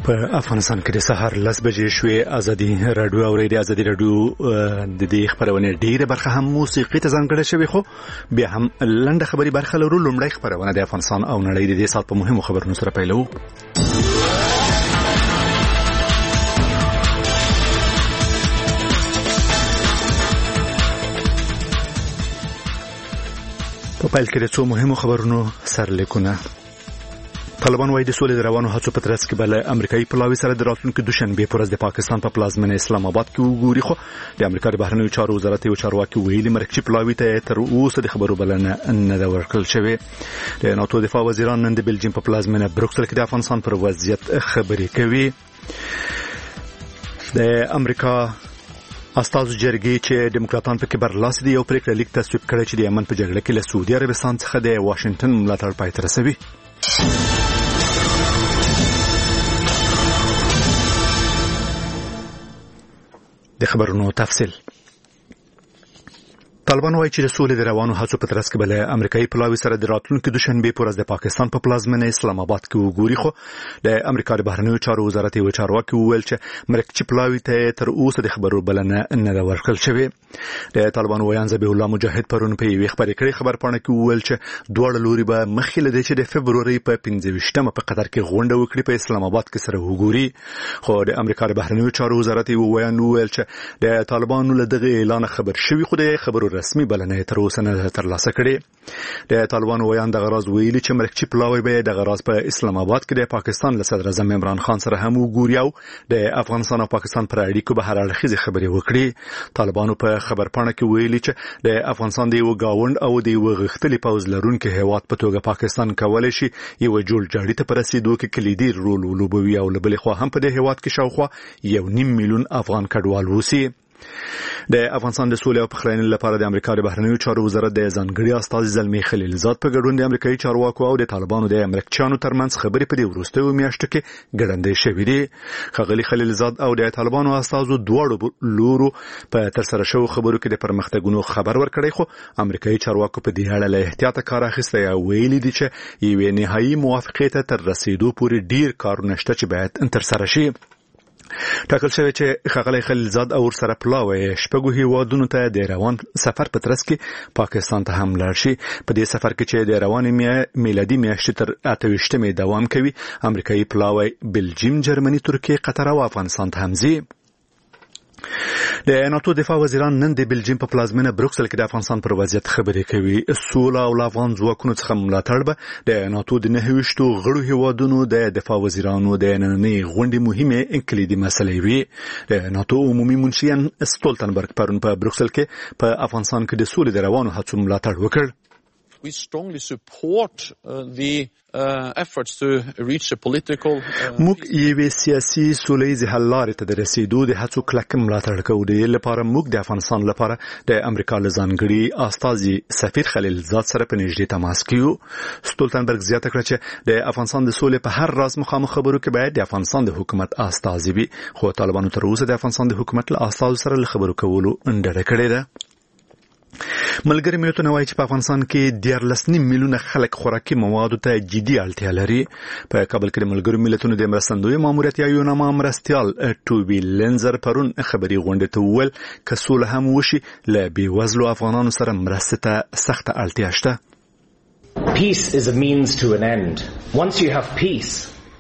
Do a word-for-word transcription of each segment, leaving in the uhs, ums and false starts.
په افغانستان کې د سهار لس بجې شوې. ازادي رادیو او ریډیو ازادي رادیو د دې خبرونه ډیره برخه هم موسیقي ته ځانګړې شوې، خو بیا هم لنډه خبري برخه لرو. لومړی خبرونه د افغانستان او نړۍ د دې سات په مهمو خبرونو سره پیلو. په پیل کې د څو مهمو خبرونو سرلیکونه. طالبان وايي د سولې د روانو هڅو په ترڅ کې بل امریکایي پلاوي سره د راتلونکو دوشنبه پر ورځ د پاکستان په پلازمینه اسلام آباد کې وګوري، خو د امریکا د بهرنیو چارو وزارت یو چارواکي ویلي مرکزي پلاوي ته تر اوسه د خبرو بلنه نه ده ورکړل شوې. د ناتو دفاع وزیران نن د بلجیم په پلازمینه بروکسل کې د افغانستان پر وضعیت خبرې کوي. د امریکا استازو جرګې چې ډیموکراتان په کې برلاسی دي یو پریکړه لیک تصویب کړی چې د یمن په جګړه کې له سعودي عربستان څخه د واشنگټن ملاتړ پای ته رسوي. د خبرونو تفصیل. طالبان وايي چې د سولې د روانو هڅو په ترڅ کې بل امریکایي پلاوي سره د راتلونکو دوشنبه پر ورځ د پاکستان په پلازمینه اسلام آباد کې وګوري، خو د امریکا د بهرنیو چارو وزارت یو چارواکي وویل چې مرکزي پلاوي ته تر اوسه د خبرو بلنه نه ده ورکړل شوې. د طالبان ویان ذبیح الله مجاهد پرون په یوه خبري کړي خبر پاڼه کې وویل چې دواړه لوري به مخکې لدې چې د فبروري په پنځه ویشتمه په قطر کې غونډه وکړي په اسلام آباد کې سره وګوري، خو د امریکا د بهرنیو چارو وزارت یو ویان وویل چې د طالبانو له دغه اعلان خبر شوی، خو د خبرو رسمي بلنه تر اوسه نه ترلاسه کړي. د طالبانو ویان د غراض ویلي چې مرکزي پلاوي به د غراض په اسلام آباد کې د پاکستان له صدر اعظم عمران خان سره هم وګوري او د افغانستان او پاکستان پر اړیکو به هر اړخیزه خبرې وکړي. طالبانو په خبر پاڼه کې ویلي چې د افغانستان د یو گاوند او د یو غختلي پوز لرونکو هیواد په توګه پاکستان کولای شي یو جوړ جاړي ته پرسیدو کې کلیدي رول ولوبوي او لبل خو هم په د هیواد کې شاوخوا یو نیم میلیون افغان کډوال وسی. د افغانستان د سولې او پخلاینې لپاره د امریکا د بهرنیو چارو وزارت د ځانګړي استازي زلمی خلیلزاد په ګډون د امریکایي چارواکو او د طالبانو د امریکایانو ترمنځ خبرې په دې وروستیو میاشتو کې ګړندې شوې دي. خغلی خلیلزاد او د طالبانو استازو دواړو لورو په تر سره شو خبرو کې د پرمختګونو خبر ورکړی، خو امریکایي چارواکو په دې اړه له احتیاط کار اخیستی او ویلي دي چې یوه نهایي موافقه ته تر رسیدو پورې ډیر کارونه شته چې باید تر سره شي. ټاکل شوی چې خغلی خلیلزاد او سره پلاوی شپږو هیوادونو ته د روان سفر په ترڅ کې پاکستان ته هم لاړ شي. په دې سفر کې چې د روان میلادي میاشتې تر اته ویشتمې دوام کوي، امریکایي پلاوی بلجیم، جرمني، ترکیه، قطر او افغانستان ته هم ځي. د ناتو دفاع وزیران نن د بلجیم په پلازمینه بروکسل کې د افغانستان پر وضعیت خبرې کوي. سوله او افغان ځواکونو څخه ملاتړ به د ناتو د نهه ویشتو غړو هیوادونو د دفاع وزیرانو د نننۍ غونډې مهمه کلیدي مسلې وي. د ناتو عمومي منشي ستولتنبرګ پرون په بروکسل کې په افغانستان کې د سولې د روانو هڅو ملاتړ وکړ. We strongly support uh, the uh, efforts to reach a political موږ یوې سیاسي سولهییزې حل لارې ته د رسیدو د هڅو کلک ملاتړ کوو. د دې لپاره موږ د افغانستان لپاره د امریکا له ځانګړي استازي سفیر خلیلزاد سره په نږدې تماس کې یو. ستولتنبرګ زیاته کړه چې د افغانستان د سولې په هر راز مخامخ خبرو کې باید د افغانستان د حکومت استازي وي، خو طالبانو تر اوسه د افغانستان د حکومت له استازو سره له خبرو کولو انډه کړې ده. ملګری ملتونه وايي چې په افغانستان کې دیارلس نیم میلیونه خلک خوراکي موادو ته جدي اړتیا لري. په کابل کې ملګری ملتونو د مرستندوی ماموریت یو نامه مرستيال ټوبي لنزر پرون خبري غونډه ته وویل که سوله هم وشي له بیوزلو افغانانو سره مرسته ته سخته اړتیا شته. Peace is a means to an end. Once you have peace,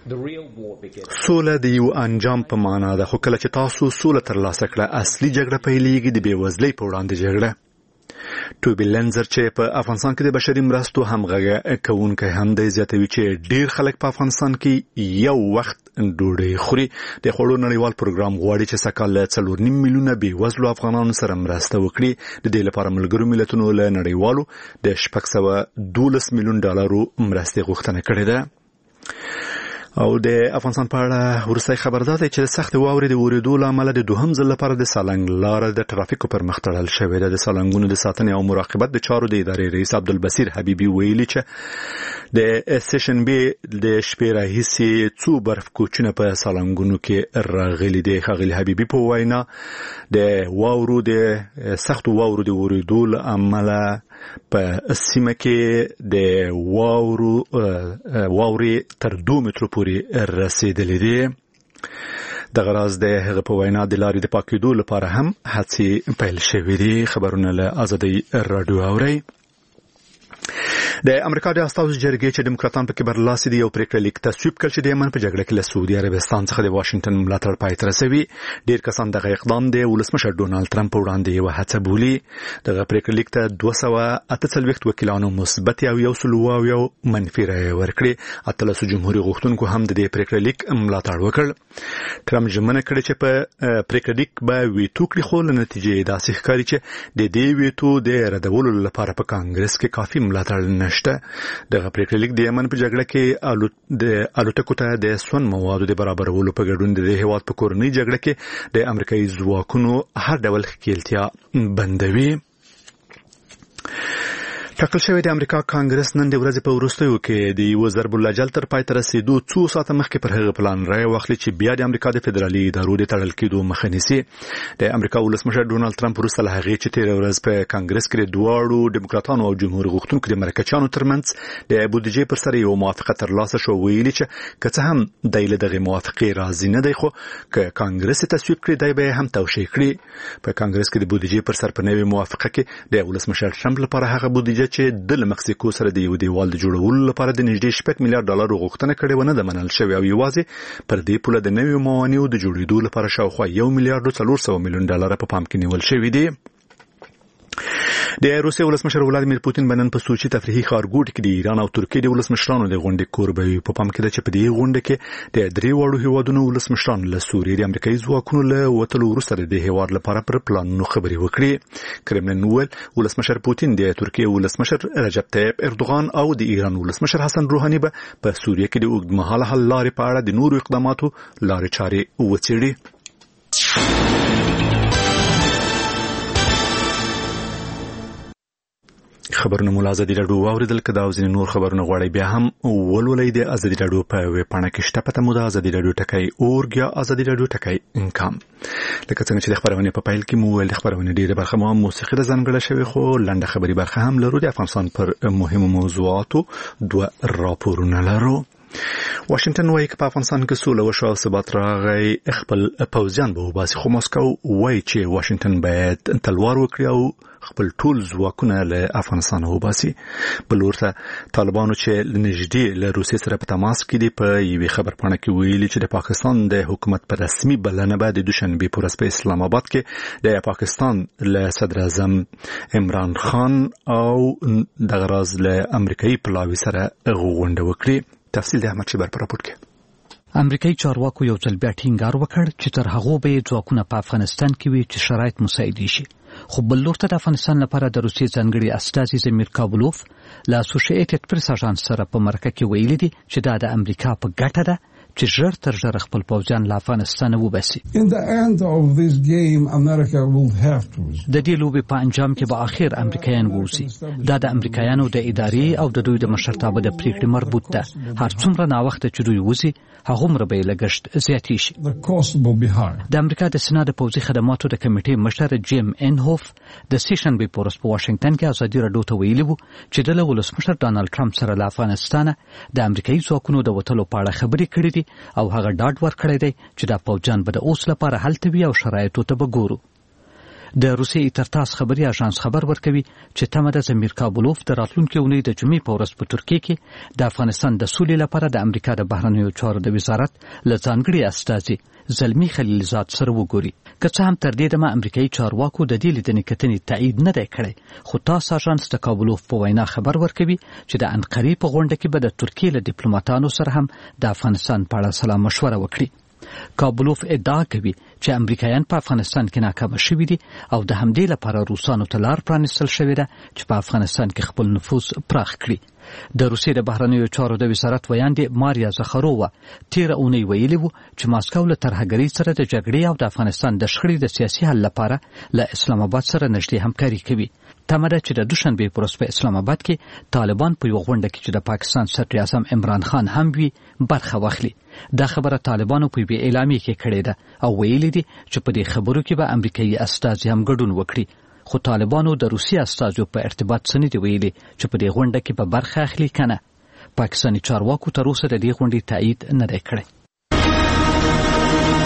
سوله د یو انجام په معنا ده، خو کله چې تاسو سوله ترلاسه کړه اصلي جګړه پیلېږي د بیوزلۍ په وړاندې جګړه. ټوبي لنزر چې په افغانستان کې د بشري مرستو همغږي کوونکی هم دی زیاتوي چې ډیر خلک په افغانستان کې یو وخت ډوډۍ خوري. د خوړو نړیوال پروګرام غواړي چې سکهال څلور نیم میلیونه بیوزلو افغانانو سره مرسته وکړي. د دې لپاره ملګرو ملتونو له نړیوالو د شپږ سوه دولس میلیون ډالرو مرستې غوښتنه کړې ده. او د افغانستان په اړه ورسای خبر ده چې سخت واورې د ورېدو لامل د دوهم ځل لپاره د سالنګ لار د ترافیکو پر مخ تړل شوې ده. د سالنګونو د ساتنې او مراقبت د چارو د ادارې رئیس عبدالبصیر حبیبي ویلي چې د سیشن بي د شپې راهیسې څو برف کوچونه په سالنګونو کې راغلي دي. خغلی حبیبي په وینا د واورو د سخت واورو د ورېدو لامل په سیمه کې د واورو واوري تر دوه مترو پورې رسیدلې دي. د غراز د هغه په وینا د لارې د پاکېدو لپاره هم هڅې پیل شوې دي. خبرونه له آزادۍ رادیو اوري. د امریکا د استازو جرګې چې دموکراتان په کې برلاسي دي یو پریکړه لیک تصویب کړ چې د یمن په جګړه کې له سعودي عربستان څخه د واشنگټن ملاتړ پای ته رسوي. ډیر کسان دغه اقدام د ولسمشر ډونالد ټرمپ په وړاندې یو هڅه بولي. دغه پریکړه لیک ته دوه سوه اته څلوېښت وکیلانو مثبت او یو سل او یو منفي رایې ورکړې. اتلس جمهوریت غوښتونکو هم د دې پریکړه لیک ملاتړ وکړ. ټرمپ ژمنه کړې چې په پریکړه لیک به ویتو کړي، خو له نتیجې داسې ښکاري چې د دې ویتو د ردولو لپاره په کانګرس کې کافي ملاتړ نشته. دغه پریکړه لیک د یمن په جګړه کې د الوتکو ته د سون موادو د برابرولو په ګډون د هیواد په کورنۍ جګړه کې د امریکایي ځواکونو هر ډول ښکېلتیا بندوي. ټاکل شوی د امریکا کانګرس نن د ورځې په وروستیو کې د یو ضرب الاجل تر پای ته رسیدو څو ساعته مخکې پر هغه پلان رای واخلي چې بیا د امریکا د فدرالي ادارو د تړل کېدو مخه نیسي. د امریکا ولسمشر ډونالد ټرمپ وروسته له هغې چې تېره ورځ په کانګرس کې د دواړو ډیموکراتانو او جمهور غوښتونکو د مرکچیانو ترمنځ د بودیجې پر سر یو موافقه ترلاسه شو، ویلي چې که څه هم دی له دغې موافقې راضي نه دی، خو که کانګرس یې تصویب کړي دی به یې هم توشیح کړي. په کانګرس کې د بودیجې پر سر په نوې موافقه کې د ولسمشر ټرمپ لپاره هغه بودیجه چې د مکسیکو سره د یو دیوال د جوړولو لپاره د نږدې شپږ میلیارډ ډالر غوښتنه کړې و نه ده منل شوې، او یوازې پر دې پوله د نویو موانیو د جوړېدو لپاره شاوخوا یو میلیارډ څلور سوه میلیون ډالر په پام کې نیول شوي دي. د روسیې ولسمشر ولادیمیر پوتین بنن په سوچي تفریحي ښارګوټ کې د ایران او ترکیې د ولسمشرانو د غونډې کوربوي. په پام کې ده چې په دې غونډه کې د درې واړو هیوادونو ولسمشران له سوریې د امریکایي ځواکونو له وتلو وروسته د دې هیواد لپاره پر پلانونو خبرې وکړي. کرملین وویل ولسمشر پوتین د ترکیې ولسمشر رجب طیب اردوغان او د ایران ولسمشر حسن روحاني به په سوریې کې د اوږدمهاله حل لارې په اړه د نورو اقداماتو لارې چارې وڅېړي. خبرونه مو ازادي راډیو واوریدل. کدا او ځینې نور خبرونه غواړئ بیا هم ولولئ د ازادي راډیو په ویب پاڼه کې شته. پته مو د ازادي راډیو ټکی اورګ یا ازادي راډیو ټکی انکام. لکه څنګه چې د خبرونه په پیل کې مو ویل د خبرونه ډیره برخه مو موسیقي د ځانګړې شوی، خو لنډه خبري برخه هم لرو. د افغانستان پر مهمو موضوعاتو دوه راپورونه لرو. واشنگټن وايي چې په افغانستان کې سوله وشو او ثبات راغی، خپل پوځیان به وباسي، خو ماسکو وايي چې واشنگټن باید تلوار وکړي او خپل ټول ځواکونه له افغانستان وباسي. بل ورته طالبانو چې نږدې له روسیې سره په تماس کې دي په یوې خبرپاڼه کې ویلي چې د پاکستان د حکومت پر رسمي بلنه به د دوشنبه په ورځ په اسلام آباد کې د پاکستان له صدر اعظم عمران خان او د غراز له امریکایي پلاوي سره غونډه وکړي. تفصیل د احمد شبر پر راپور کې. امریکایي چارواکو یو ځل بیا ټینګار وکړ چې تر هغه به ځواکونه په افغانستان کې وي چې شرایط مساعد شي. خو بل لورته د افغانستان لپاره د روسیې ځانګړي استازي زمیر کابلوف له اسوسییټډ پریس اژانس سره په مرکه کې ویلي دي چې دا د امریکا په ګټه ده چې ژر تر ژره خپل پوځیان له افغانستان وباسي. د دې لوبې په انجام کې به اخر امریکایان ووسی. دا د امریکایانو د ادارې او د دوی د مشرتابه د پریکړې مربوط ده. هر څومره ناوخته چې دوی ووسی هغومره به یې لګښت زیاتې شي. د امریکا د سنا د پوځي خدماتو د کمیټې مشر جیم انهوف د سیشنبې په ورځ په واشنگټن کې ازادي راډیو ته ویلي وو چې د ولسمشر ډانلډ ټرمپ سره له افغانستانه د امریکایي ځواکونو د وتلو په اړه خبرې کړې دي او هغه ډاډ ورکړی دی چې دا پوځیان به د اوس لپاره هلته وي او شرایطو ته به ګورو. د روسیې ترتاس خبري اژانس خبر ورکوي چې تمه ده زمیر کابلوف د راتلونکي اونۍ د جمعې په ورځ په ترکیې کې د افغانستان د سولې لپاره د امریکا د بهرنیو چارو د وزارت له ځانګړي استازي زلمی خلیلزاد سره وګوري. که څه هم تر دې دمه امریکایي چارواکو د دې لیدنې کتنې تایید نه دی کړی، خو تاس اژانس د کابلوف په وینا خبر ورکوي چې د انقرې په غونډه کې به د ترکیې له ډیپلوماټانو سره هم د افغانستان په اړه سلا مشوره وکړي. کابلوف ادعا کوي چې امریکایان په افغانستان کې ناکام شوي دي او د همدې لپاره روسانو ته لار پرانیستل شوې ده چې په افغانستان کې خپل نفوذ پراخ کړي. د روسیې د بهرنیو چارو د وزارت ویاندې ماریا زخرووا تیره اونۍ ویلي وو چې ماسکو له ترهګرۍ سره د جګړې او د افغانستان د شخړې د سیاسي حل لپاره له اسلام آباد سره نږدې همکاري کوي. تمه ده چې د دوشنبې په ورځ په اسلام آباد کې طالبان په یوه غونډه کې چې د پاکستان صدر اعظم عمران خان هم وي برخه واخلي. دا خبره طالبانو په یوې اعلامیه کې کړې ده او ویلي دي چې په دې خبرو کې به امریکایي استازي هم ګډون وکړي. خو طالبانو د روسیې استازو په ارتباط څه نه دي ویلي چې په دې غونډه کې به برخه اخلي که نه. پاکستاني چارواکو تر اوسه د دې غونډې تایید نه دی کړی.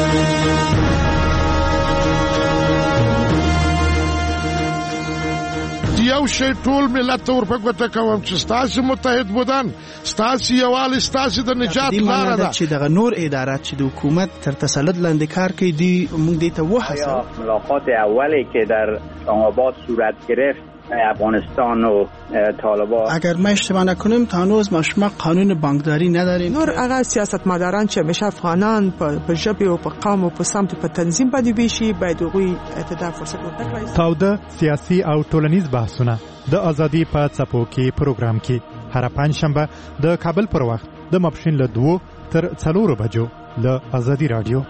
یو شی ټول ملت ته ورپګوته کوم چې ستاسو متحد بودن ستاسو یووالي ستاسو د نجات لاره ده چې دغه نور ادارات چې د حکومت تر تسلط لاندې کار کوي دی موږ دې ته وحصل ملاقات اولی که در اسلام آباد صورت گرفت افغانستان و طالبان اگر ما اشتباه نکنیم تا هنوز ما شما قانون بانکداری نداریم نور هغه سیاستمداران چې همیشه افغانان په ژبه او په قوم او په سمت په تنظیم باندې بشي باید هغوی ته فرصت ورکړي. تاوده سیاسي او ټولنیز بحثونه د ازادي په څپو کې پروګرام کې هر پنځشنبه د کابل پر وخت د ماپښین له دوه تر څلورو بجو له ازادي رادیو.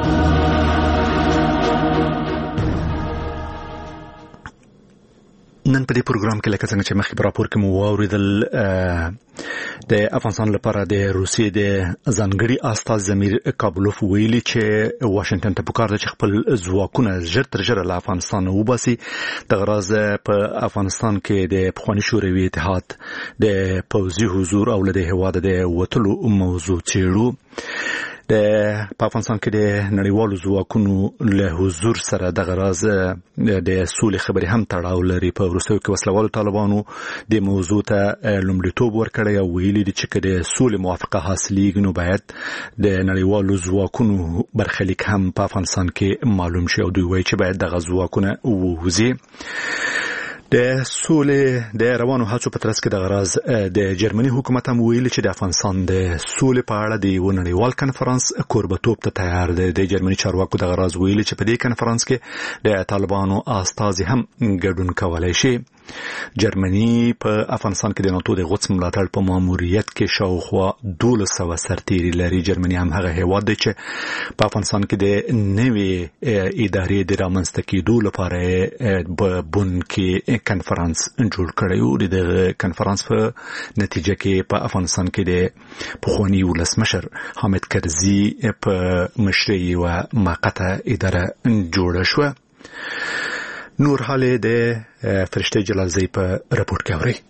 نن په دې پروګرام کې لکه څنګه چې مخکې راپور کې مو واوریدل د افغانستان لپاره د روسیې د ځانګړي استاذ زمیر کابلوف ویلي چې واشنگټن ته پکار ده چې خپل ځواکونه ژر تر ژره له افغانستان وباسي. د غراض په افغانستان کې د پخواني شوروي اتحاد د پوځي حضور او له هیواد د وټلو موضوع چیرو. د په افغانستان کې د نړیوالو ځواکونو له حضور سره د غراض د سولې خبرې هم تړاو لري. په وروستیو کې وسلوالو طالبانو د موضوع ته لومړیتوب ورکړی او ویلي دي چې د سولې موافقه حاصلېږي نو باید د نړیوالو ځواکونو برخلیک هم په افغانستان کې معلوم شي او دوی وایي چې باید دغه ځواکونه ووځي. د سولې د روانو هڅو په ترڅ کې د غراض د جرمني حکومت هم ویلي چې د افغانستان د سولې په اړه د یو نړیوال کنفرانس کوربتوب ته تیار دی. د جرمني چارواکو د غراض ویلي چې په دې کنفرانس کې د طالبانو استازي هم ګډون کولای شي. جرمني په افغانستان کې د ناتو د غوڅ ملاتړ په ماموریت کې شاوخوا دولس سوه سرتیري لري. جرمني هم هغه هیواد دی چې په افغانستان کې د نوې ادارې د رامنځته کېدو لپاره په بن کې کنفرانس جوړ کړی و. د کنفرانس په نتیجه کې په افغانستان کې د پخواني ولسمشر حامد کرزي په مشرۍ یوه موقته اداره جوړه شوه. نور حاله د فرشته جلالزی په رپورت کې اوري.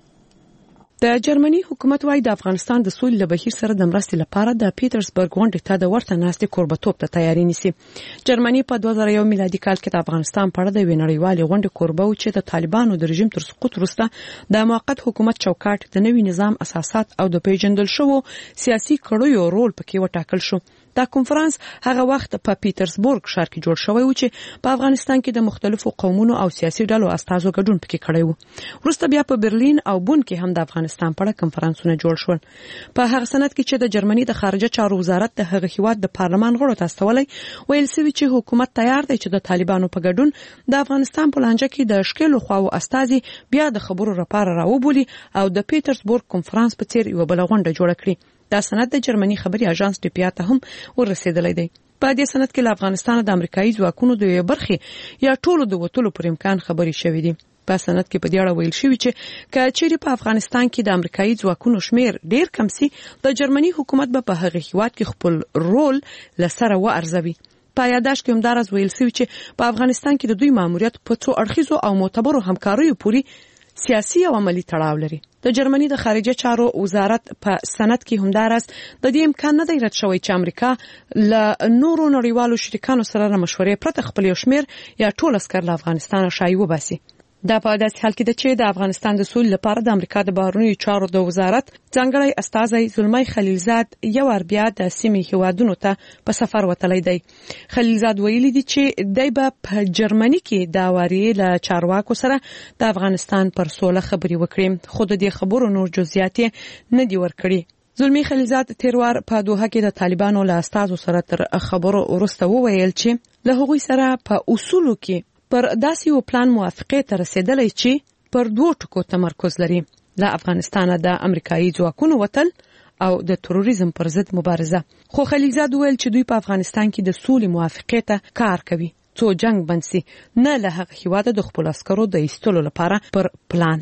د جرمني حکومت وايي د افغانستان د سولې له بهیر سره د مرستې لپاره د پیټرزبرګ غونډې ته د ورته ناستې کوربتوب ته تیاری نیسي. جرمني په دوه زره یو میلادي کال کې د افغانستان په اړه د وینړیوالې غونډې کوربه و چې د طالبانو د رژیم تر سقوط وروسته د موقت حکومت چوکاټ د نوي نظام اساسات او د پیژندل شوو سیاسي کړیو رول پکې وټاکل شو. دا کنفرانس هغه وخت په پیټرزبورګ ښار کې جوړ شوی و چې په افغانستان کې د مختلفو قومونو او سیاسي ډلو استازو ګډون پکې کړی و. وروسته بیا په برلین او بون کې هم د افغانستان په اړه کنفرانسونه جوړ شول. په هغه سند کې چې د جرمني د خارجه چارو وزارت د هغه هیواد د پارلمان غړو ته استولای ویل سوي چې حکومت تیار دی چې د طالبانو په ګډون د افغانستان په لانجه کې د اشکالو خواو استازي بیا د خبرو لپاره راوبولي او د پیټرزبورګ کنفرانس په څیر یو بل غونډه جوړ کړي. دا سند د جرمني خبري اژانس ډي پي ته هم ورسېدلی دی. په دې سند کې له افغانستان د امریکایي ځواکونو د یو برخې یا ټولو د وټلو پر امکان خبري شوې دي. په سند کې په دې اړه ویل شوی چې کچېری په افغانستان کې د امریکایي ځواکونو شمیر ډیر کم سي د جرمني حکومت به په هغه هیواد کې خپل رول لسره و ارزوي. په یاداش کې هم دا راز ویل شوی چې په افغانستان کې د دوی ماموریت په څو اړخیزو او معتبرو همکاریو پوري سیاسي او عملی تړاو لري. د جرمني د خارجه چارو وزارت په سند کې هم دا راز د دې امکان نه دی رد شوی چې امریکا له نورو نړیوالو شریکانو سره مشورې پرته خپل یو شمیر یا ټول عسكر له افغانستان شایي وباسي. دا په داسې حال کې ده چې د افغانستان د سولې لپاره د امریکا د بهرنیو چارو د وزارت ځانګړی استازی زلمی خلیلزاد یو ور بیا د سیمې هیوادونو ته په سفر وتلی دی. خلیلزاد ویلي دی چې دای په جرمني کې دا واری له چارواکو سره د افغانستان پر سوله خبري وکړي خو د دې خبرو نور جزئیات نه دی ورکړي. زلمی خلیلزاد تیروار په دوحه کې د طالبانو له استازو سره تر خبرو ورسته وویل چې له هغوی سره په اصولو کې پر داسې یو پلان موافقه ته رسیدلی چې پر دوه ټکو تمرکز لري: له افغانستان د امریکایي ځواکونو وتل او د تروریزم پر ضد مبارزه. خو خلیلزاد ویل چې دوی په افغانستان کې د سولې موافقه ته کار کوي څو جنگ بنسي نه له هغه هیواد د خپل عسکرو د ایستلو لپاره پر پلان.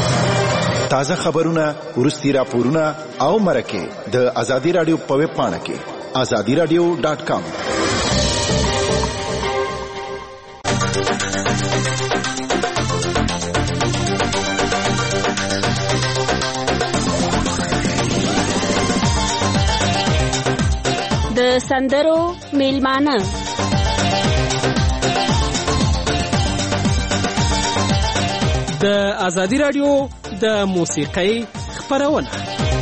تازه خبرونه ورستي راپورونه او مرکه د ازادي رادیو په ویب پاڼه کې azadi radio dot com. د سندرو میلمانه د ازادي رادیو د موسیقۍ خپرونه.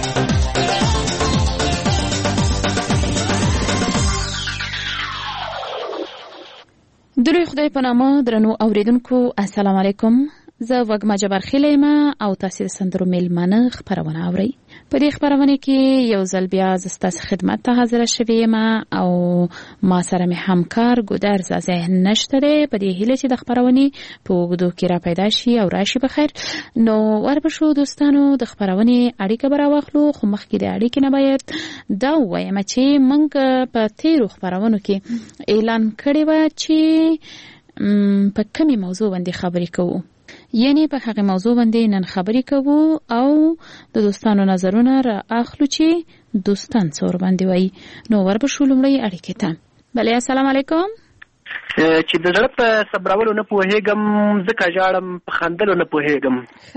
دلوی خدای په نامه درنو اوریدونکو السلام علیکم. زه وګما جبر خیلیم او تاسو د سندرو میلمانه خبرونه اورئ. په دې خبرونه کې یو ځل بیا زستاسو خدمت ته حاضر شوم او ما سره مې همکار ګودر زازه نشته ده. په دې هیله چې د خبرونه په وګدو کې را پیدا شي او راشي بخیر. نو ورپښو دوستانو د خبرونه اړیکه برا واخلو، خو مخکې د اړیکې نه باید دا وایم چې موږ په تیرو خبرونو کې اعلان کړی و چې په کومه موضوع باندې خبرې کوو. یعنی په هغه موضوع باندې نن خبرې کوو او د دوستانو نظرونه را اخلو چې دوستان څور باندې وای. نو ورپښو لومړی اړیکې ته. بله السلام علیکم. چې د زړه په صبرولو نه پوهېږم، ځکه ژاړم په خندلو نه پوهېږم،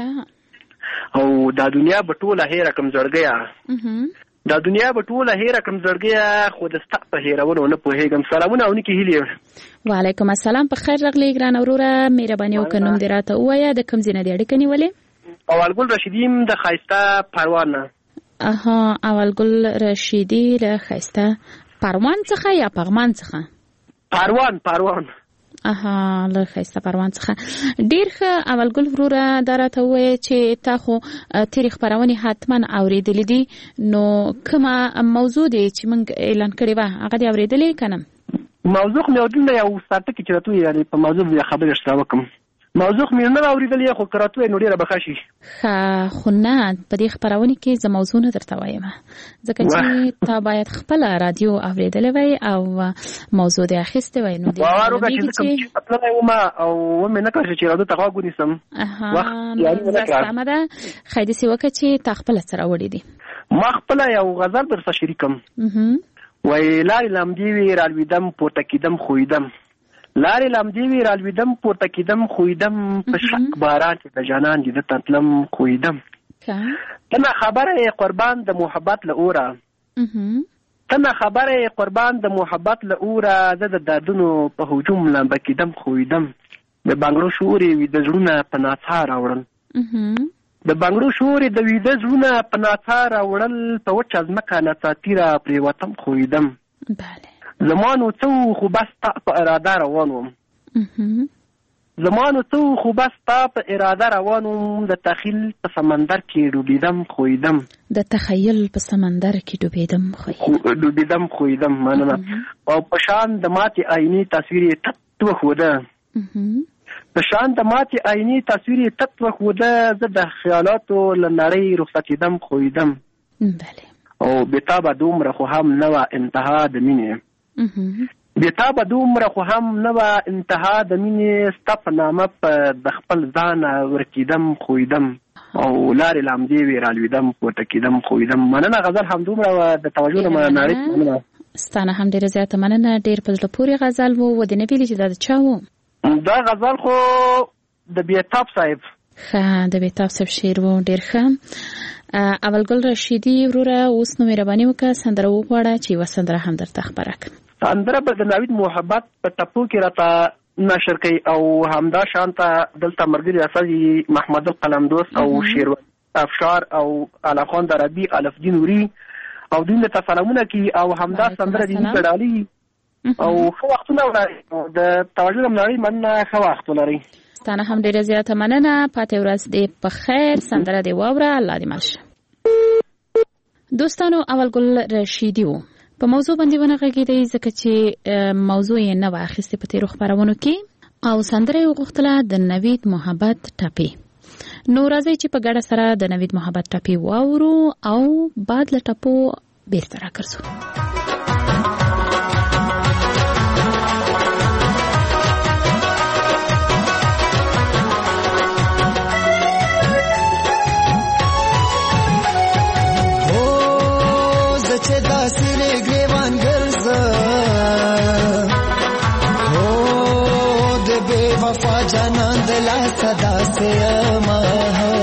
او دا دنیا به ټوله هېره کړم زړګیه، دا دنیا به ټوله هېره کړم زړګیه، خو د ستا په هېرولو نه پوهېږم. سلامونه او نیکې هیلې. وعلیکم السلام. په خیر راغلی ګران وروره، مهرباني وکړه نوم دې راته ووایه، د کوم ځای نه دې اړیکه نیولې؟ اولګل رشیدي یم د ښایسته پروان نه. اها، اولګل رشیدي له ښایسته پروان څخه یا پغمان څخه؟ پروان پروان اها، له ښایسته پروان څخه. ډېر ښه اولګل وروره، دا راته ووایه چې تا خو تېرې خپرونې حتما اورېدلې دي، نو کومه موضوع دی چې موږ اعلان کړې وه هغه دې اورېدلې که نه؟ موضوع خو مې اورېدلی، یو ساعته کې چې راته ووایي په موضوع به خبرې ورسره وکړم. موضوع خو مې نه اورېدلې، خو که راته ووایي نو ډېره به ښه شي. ښه، خو نه په دې خپرونې کې زه موضوع نه درته وایم، ځکه چې تا باید خپله رادیو اورېدلی وی او موضوع دې اخیستې وی. نو باور وکړه چې زه کوم چېرته تللی وم او ومې نه کړه چې رادیو ته غوږ ونیسم. سمه ده، ښه داسې وکړه چې تا خپله څه راوړي دي. ما خپله یو غزل درسره شریکم. وایي لارې لمدې وې رالوېدم پورته کېدم خویدم، لارې لمدې وې رالوېدم پورته کېدم خویدم، په شک باران چې د جانان دیده ته تلم خویدم. ته نه خبره یې قربان د محبت له اوره، ته نه خبره یې قربان د محبت له اوره، زه د دردونو په هجوم لمبه کېدم خویدم. د بنګړو شور یې ویده زړونه په ناڅا راوړل، د بنګړو شور د ویده زړونه په ناڅا راوړل، په وچه ځمکه ناڅاپي را پرېوتم خویدم. زما نو څه و خو بس ستا په اراده روان وم، زما نو څه و خو بس ستا په اراده روان وم، د تخیل په سمندر کې ډوبېدم خویدم، د تخیل په سمندر کې ډوبېدم خویدم ډوبېدم خویدم. مننه. او په شان د ماتې آینې تصویر یې تت وښوده، په شان د ماتې آینې تصویر یې تت وښوده، زه د خیالاتو له نړۍ رخصتېدم خویدم. او بېتابه دومره خو هم نه وه انتها د مینې، بېتابه دومره خو هم نه وه انتها د مینې، ستا په نامه په د خپل ځانه ورکېدم خویدم، او لارې لامدې وې رالوېدم پورته کېدم خویدم. مننه. غزل همدومره وه، د توجه نه مننه. ستا نه هم ډېره زیاته مننه. ډېر په زړه پورې غزل و. ودې نه ویلې چې دا د چا و؟ دا غزل خو د بېتاب صاحب. ښه، د بېتاب صاحب شعر و. ډېر ښه. اولګل رشیدي وروره، اوس نو مهرباني وکړه سندره وغواړه چې یوه سندره هم درته خپره کړم. سندره به د ناوید محبت په ټپو کې راته نشر کوي، او همدا شانته دلته ملګري استازي محمد القلمدوس او شیر افشار او علاخان دربي الفدین نوري او دوی ته سلامونه کوي، او همدا سندره دې کړالي او ښه وختونه ولري، د توجه ملګري مننه. ښه وخت ولري. ستانه هم ډېره زیاته مننه. پاتې ورځ دې په خیر. سندره دې واوره. الله دې مل شه. دوستانو، اولګل رشیدي و په موضوع باندې ونه غږېدی، ځکه چې موضوع یې نه وه اخیستې په تېرو خپرونو کې، او سندره یې وغوښتله د نوید محبت ټپې. نو راځئ چې په ګډه سره د نوید محبت ټپې واورو او بعد له ټپو بیرته راګرځو. جانان دلا صدا سے اما ہو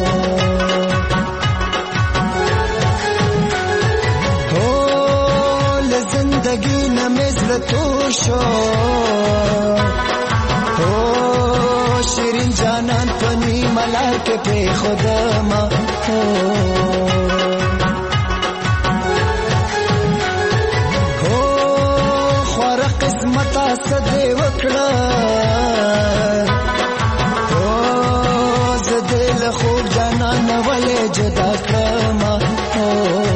زندگی نہ مثل تو شو ہو شیرین جانان پنی ملار کې په خدما هو هو خور قسمت صدې وکړه هو زدې له خو جانان ولې جدا کړم هو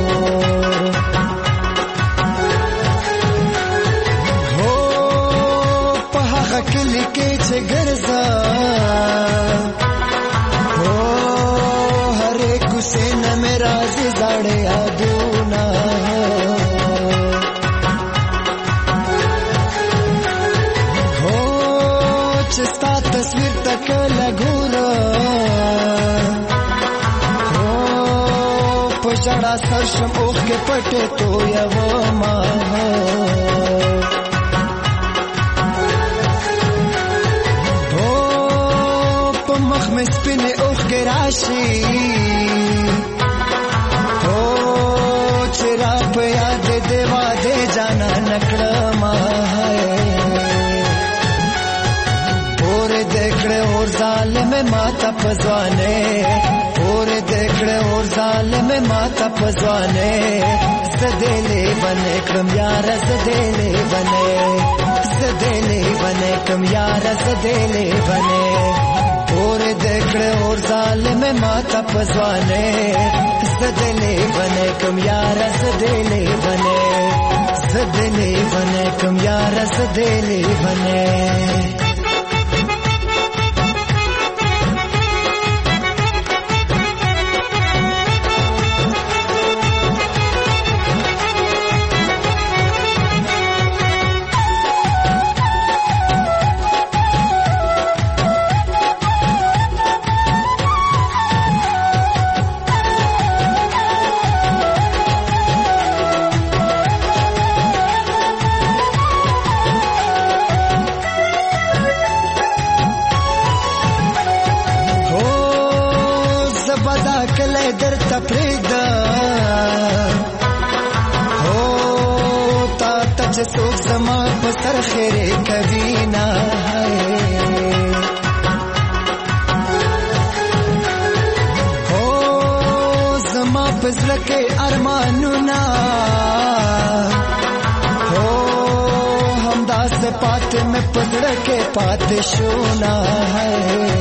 هو په هغه کلی کې چې ګرځا هو هر کوڅه نه مې راز زړې یادونه هو چې ستا تصویر تک لګورا هو په جړا سر شم اوخ کې پټه تو یو ما مخ میں سپنے اوخ کے راشی ہو چرا پہ یاد دیوا دے جانا نکڑما ہے پورے دیکھڑے اور ظالم ماتا پزوانے پورے دیکھڑے اور ظالم ماتا پزوانے زدیلے بنے کم یار زدیلے بنے زدیلے بنے کم یار زدیلے بنے پورے دیکھڑے اور ظالم ماتا پزوانے زدلے بنے کم یار زدلے بنے زدلے بنے کم یار زدلے بنے در تپریدا هو تا تچ سوک زما پسر خیره کبینا هو زما پسر کے ارمانونا هو همدا سے پات میں پسر کے پات شونا ہے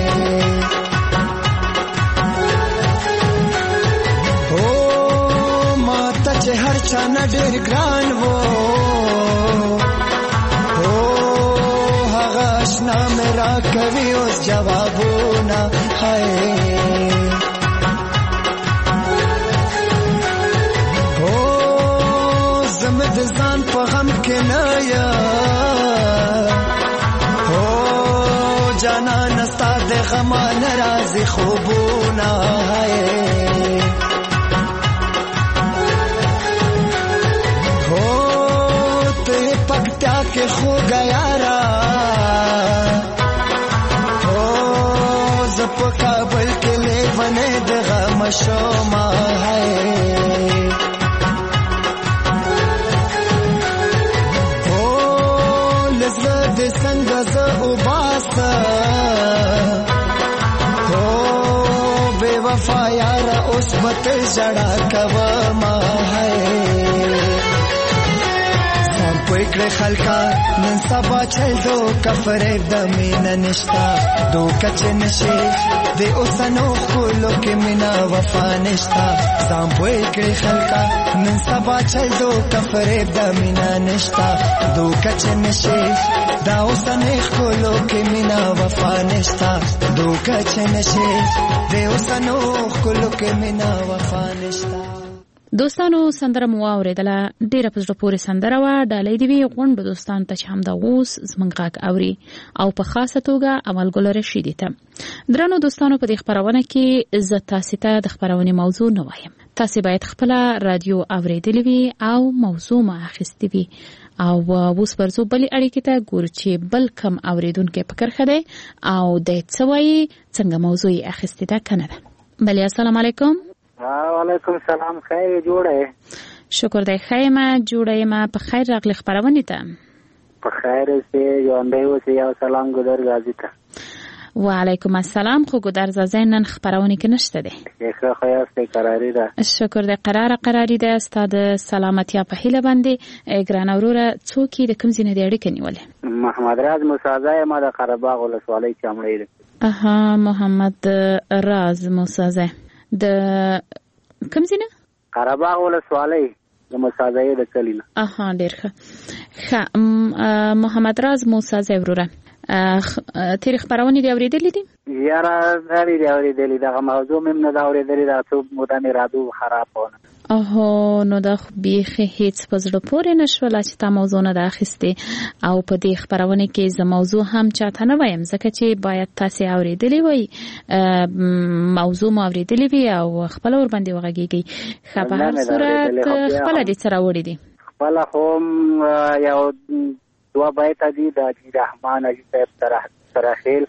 چې هر چا نه ډېر ګران وو هو هغه آشنا مې راکوي اوس جوابونه هی هو زه مې د ځان په غم کې نه یم هو جانانه ستا د غمه نه راځي خوبونه هی پکتیا کے خو گیا را ہو زپ کابل کے لے بنے دغا مشوما ہے ہو لزد سنگ ز اباسا ہو بے وفا یارا اس بت جڑا کبما ہے پویکړه خلکا نن سبا چل دو کفر د مینا نشتا دو کچ نشي د اوسنو خلو کې مینا وفا نشتا سام پویکړه خلکا نن سبا چل دو کفر د مینا نشتا دو کچ نشي دا اوسنو خلو کې مینا وفا نشتا دو کچ نشي د اوسنو خلو کې مینا وفا نشتا دوستانو سندره مو اوریدله ډیره په زړه پورې سندره وه ډالۍ دې وي غونډو دوستانو ته چې همدا اوس زموږ غږ اوري او په خاصه توګه املګل رشیدي ته درنو دوستانو په دې خپرونه کې زه تاسو ته د خپرونې موضوع نه وایم تاسو باید خپل رادیو اوریدلې وي او موضوع ما اخیستې وي او اوس ورځو بلې اړیکې ته ګورو چې بل کم اوریدونکو فکر خده او د څوي څنګه موضوع اخیستې ده کنه بلې السلام علیکم وعلیکم السلام خیر جوړه شکر دی خیمه جوړه ما په خیر راغلی خبرونه ته په خیر سه ژوندې اوسې یو سلام ګذر غازی ته وعلیکم السلام. خو ګودر زازین نن خبرونه کې نشته دي. ښه خو یاستې قراری ده. شکر دې قراره قراری ده. ستاسو سلامتیا په هیله باندې ګران اوروره څوک د کوم ځای نه دی اړیکه نیولې؟ محمد راز موسازه ما د قرهباغ ولسوالۍ چمړې ده. اها محمد راز موسازه د کوم ځای نه؟ قرهباغ ولسوالۍ د موسازه د کلینا. اها ډیر ښه. ښه محمد راز موسازه وروره تیر خبرونه دی اوریدلې دي؟ یاره زری دی اوریدلې دا موضوع مم نه دا اوریدلې دا څو مودامي رادو خرابونه. اوه نو دا بیخي هیڅ په زړه پورې نشول چې تا موضوع نه داخسته او په دې خبرونه کې ز موضوع هم چاته نه وایم ځکه چې باید تاسو اوریدلې وای موضوع مو اوریدلې وي او خپل ور باندې وغږیږي. خبر صورت خپل دې سره وړي دي خپل هم یو دوا بیت دی د رحمان اجي صاحب سراخیل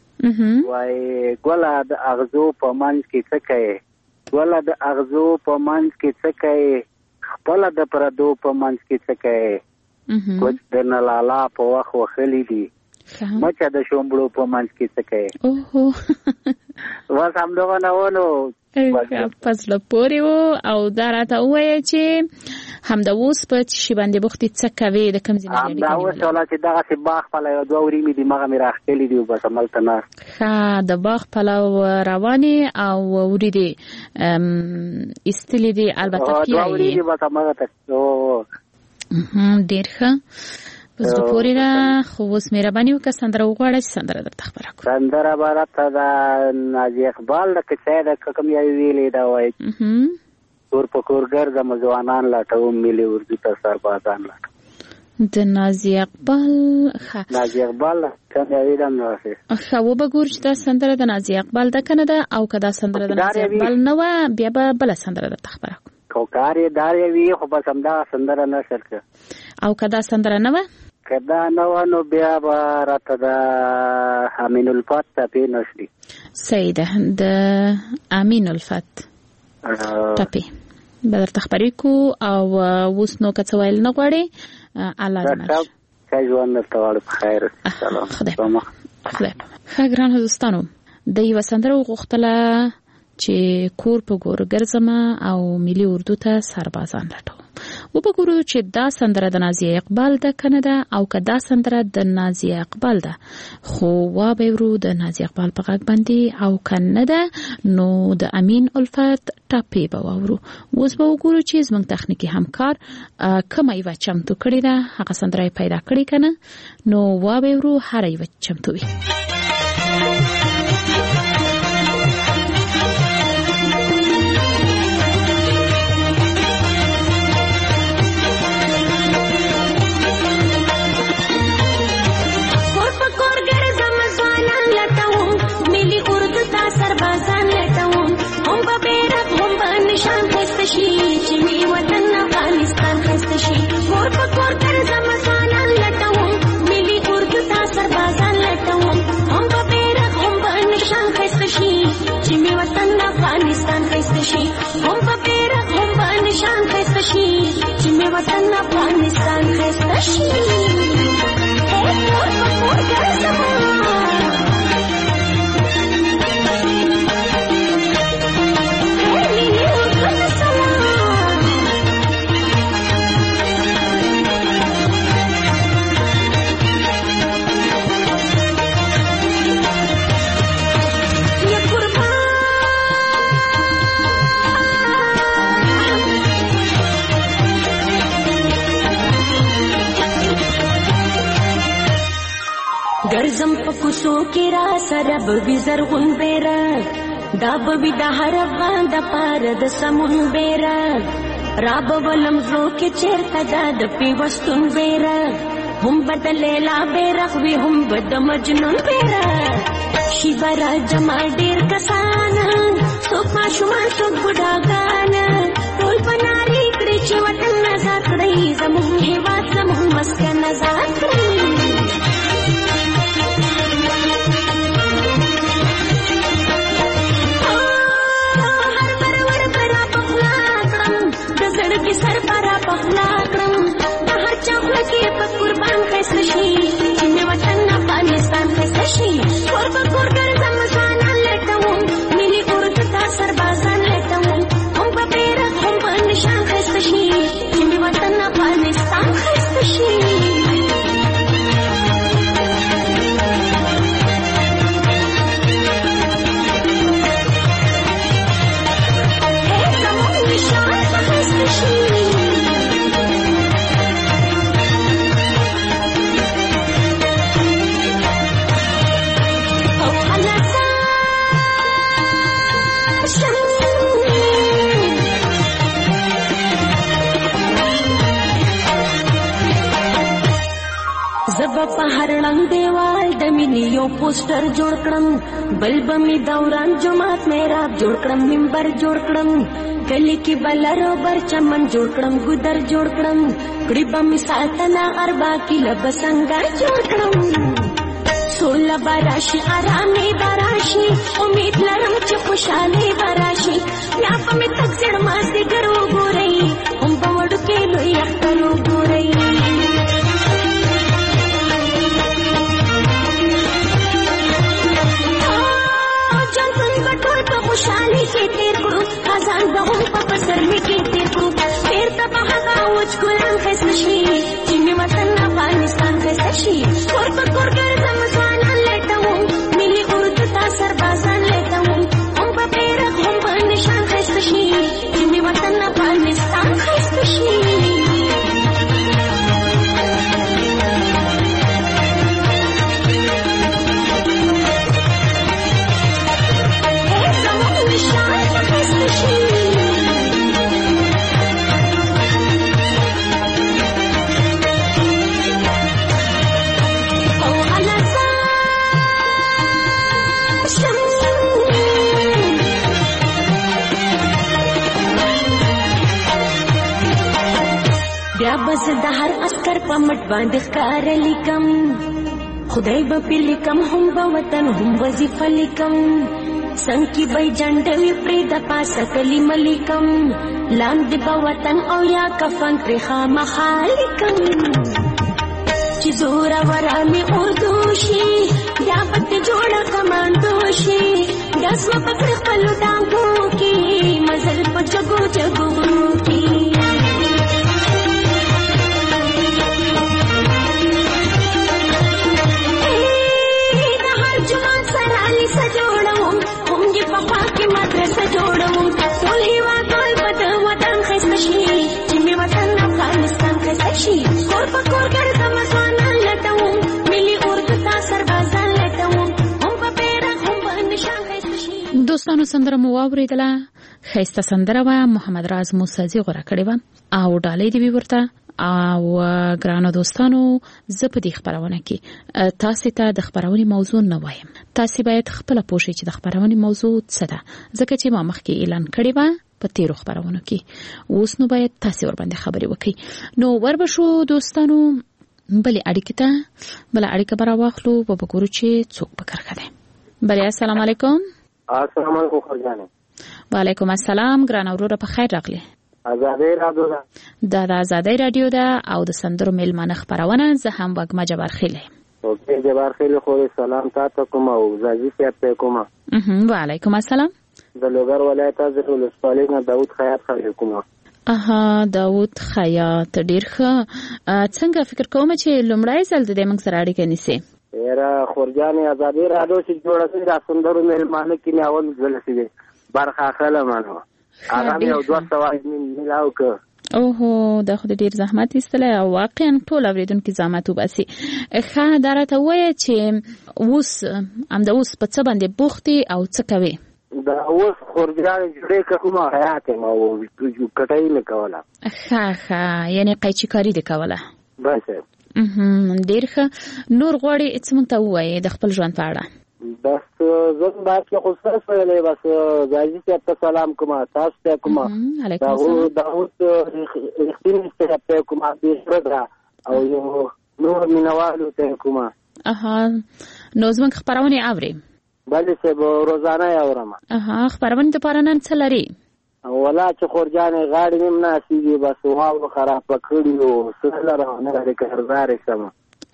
وای ګولا د اغزو په منځ کې څه کوي ګولا د اغزو په منځ کې څه کوي خپل د پردو په منځ کې څه کوي کوڅ د نلالا په وخت وخلی دي مچا د شومبړو په منځ کې څه کوي. اوه واس هم دغه نه ونه پس لپاره وو او دا راته وایي چې هم د اوس په شی باندې بوختي څه کوي د کوم ځای نه دا اوس ولا چې دغه سی باغ په لای دوه ورې می دماغ می راخلي دی بس عمل تناس ښه د باغ په لای رواني او ورې دي استلې دي البته دوه ورې دی بس عمل ته ډیر ښه. پس د پوری را خو اوس مهرباني وکړه سندره وغواړه چې سندره درته خبره کړم. سندره برته دا نازي اقبال د کچای د کوم یو ویلې دا وایي تور په کور ګرځم ځوانان لاټوم ملي اردو ته سربازان لاټوم د نازي اقبال. ښه نازي اقبال کوم یو ویلم نو ښه وبګور چې دا سندره د نازي اقبال د کنه ده او کدا سندره د نازي اقبال نه و بیا به بل سندره درته خبره کوم. کو کاری داري وی خو بس هم دا سندره نه شرکه او کدا سندره نه و کدا نو نو بیا به راته د امین الفت ټپی نشي. صحیح ده د امین الفت ټپی به درته خبرې کو او اوس نو که څه ویل نه غواړې الله دې مل ښه ژوند درته غواړم. خیر سلام. خدای خدای ښه ګران دوستانو د یوه سندره وغوښتله چې کور په ګور ګرځم او ملي اردو ته سربازان لټوم. وبګورو چې دا سندره د نازي اقبال ده کنه ده او که دا سندره د نازي اقبال ده خو وا به ورو د نازي اقبال په غږ باندې او کنه ده نو د امین الفت ټاپی به وورو. اوس به وګورو چې زموږ تخنیکی همکار کومه یوه چمتو کړې ده هغه سندره پیدا کړې کنه نو وا به ورو هر یوه چمتو وي. वतन अफगानिस्तान खस्ता शी एक और पकोर कर समा गर्जम पकुसो के रा सरब विजर गुन बेरा दाब विदा हरवान द पार द समुन बेरा राब वलम जो के चेरता दाद पे वस्तुन बेरा हम बदले ला बेरा वी हम बद मजनून बेरा शिवरा जमा डेर कसाना सोपा शुमा सो गुडा गाना टोल बनारी कृच वतन नजात रही जमुन हेवा जमुन मस्का नजात रही सर परा पहला क्रम बाहर चावला के पर कुर्बान कैसे शी जिन्हें वतन अफगानिस्तान कैसे शी और बकुर په هر رنگ دیوال د مینې یو پوسټر جوړ کړم بل به مې دوران جماعت محراب جوړ کړم منبر جوړ کړم گلی کې بلرو بر چمن جوړ کړم ګودر جوړ کړم کړي به مې ساتنه اربا کې لب سنگر جوړ کړم سوله براشي آرامي براشي امید لرم چې خوشاله براشي یا په مې تک زړه ماسته ګرو ګورې هم په وړو کې لوی اخترو ګورې خوشحالی کې تیر کړو خزان به هم په پسرلي کې تیر کړو بیرته به هغه وچ ګلان ښایسته شي چې مې وطن افغانستان ښایسته شي کور په کور ګرځم ځوانان لټوم ملي اردو ته سربازان لټوم هم په بیرغ هم په نشان ښایسته شي چې مې وطن افغانستان ښایسته شي بیا بس د هر عسكر په مټ باندې ښکار لیکم خدای به پې لیکم هم به وطن هم وظیفه لیکم څنګ کې به جنډوي پرې د پاسه کلمه لیکم لاندې به وطن او یا کفن پرې خامخا لیکم چې زوروره مې اردو شي بیا به ترې جوړه کمانډو شي بیا سوه به کړې خپلو ډانګو کې مزل په جګو جګو غرو کې سجوړم هم دې په خوا کې مدرسه جوړم ټول هېواد ټول وطن وطن ښایسته شي چې مې وطن افغانستان ښایسته شي کور په کور ګرځم ځوانان لټوم ملي اردو ته سربازان لټوم هم په بیرغ هم په نشان ښایسته شي. دوستانو سندره مو واورېدله ښایسته سندره وه محمد راز موسیزي غوره کړې وه او ډالۍ دې وي ورته او ګرانو دوستانو زه په دې خبرونه کې تاسو ته د خبرونې موضوع نه وایم تاسو باید خپل پوښتنه چې د خبرونې موضوع څه ده ځکه چې ما مخکې اعلان کړی و په تیرو خبرونو کې اوس نو باید تاسو ور باندې خبرې وکړي نو وربشو دوستانو بلې اړیکې ته بل اړیکه برا واخلو په وګورو چې څوک په کرخه ده بلې السلام علیکم السلام علیکم خورجانه وعلیکم السلام ګران اورور په خیر راغلی ازادي رادیو ده دا د ازادي رادیو ده او د سندرو میلمانه خبرونه زه هم وګما جبار خیله اوکې جبار خیله خو سلام تاسو کوم او زاجي سیاست کوم وعلیکم السلام د لوګر ولایت از ولسوالۍ نه داوود خیاط خبرې کوم اها داوود خیاط ډیر ښه څنګه فکر کوم چې لومړی ځل د موږ سره اړیکه نیسي یاره خورجانې ازادي رادیو چې جوړه شوې د سندرو میلمانه کې نه اول ځل شي برخه خاله مانو آرام یو دوه سوال ملاو که اوهو دا خو ډیر زحمت ایستله او واقعا ټول اوریدونکو زحمت وباسي ښه درته وایي چې اوس هم د اوس په څه باندې بوختي او څه کوي دا اوس خورجانې جوړې کوم حیات ما و کټای نه کوله ښه ښه یعنی قیچیکاری دی کوله بس ډیر ښه نور غوړي څه مونږ ته وایي د خپل ژوند په اړه بس زه باید کې خو سره سره بس ځاځي ته سلام کوم تاسو ته کوم داوود داوود رښتینی ته کوم دې سره او یو نور مینوالو ته کوم اها نو زموږ خبرونه اوري بلې څه به روزانه اورم اها خبرونه د پرانن څه لري ولا چې خورجانې غاړې نیم ناسیږي بس واو خراب کړی او سره راونه لري قرضدار سم